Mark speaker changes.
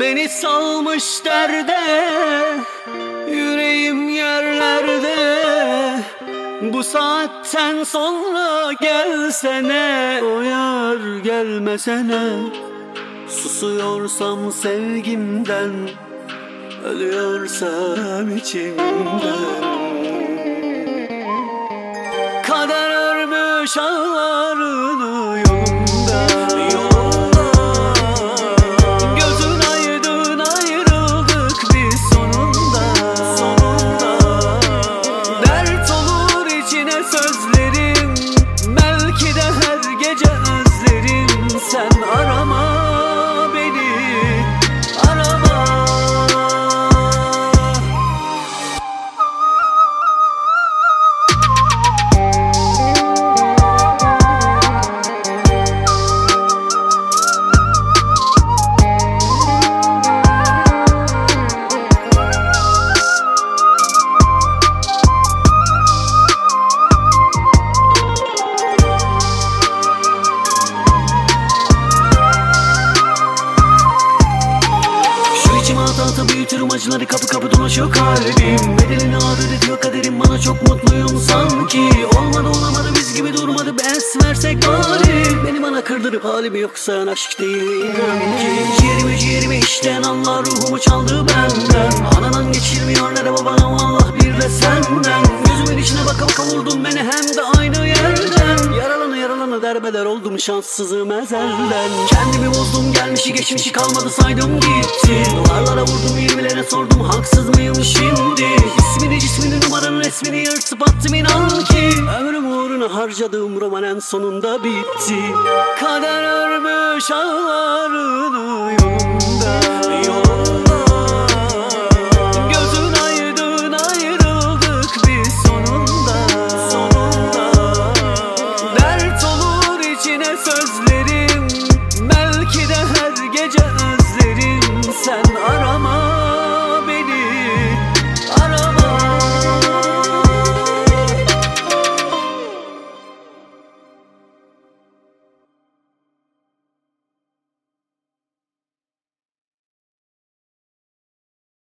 Speaker 1: Beni salmış derde, yüreğim yerlerde. Bu saatten sonra gelsene, o yar gelmesene. Susuyorsam sevgimden, ölüyorsam içimden. Kader örmüş ağlarını yolunda. Gözün aydın, ayrıldık biz sonunda. Dert olur içine sözlerim, belki de her gece özlerim. Sen arama beni, arama. İçime ata büyütürüm acıları, kapı kapı dolaşıyor kalbim. Bedelini ağır ediyor kaderim, bana çok mutluyum sanki. Olmadı olamadı biz gibi durmadı, bes versek bari. Beni bana kırdırıp halimi yok sayan aşk değil ki. Ciğerimi işleyen Allah ruhumu çaldı benden. Anadan geçirmiyor ne de baban ama Allah bir de senden. Gözümün içine baka baka vurdun beni hem de aynı yerden. Yaralanı derbeder oldum şanssızım ezelden. Kendimi bozdum, gelmişi geçmişi kalmadı saydım gitti. Duvarlara vurdum, yirmilere sordum haksız mıyım şimdi. İsmini cismini numaranın resmini yırtıp attım inan ki. Ömrüm uğruna harcadığım roman en sonunda bitti. Kader örmüş ağlarını yolunda.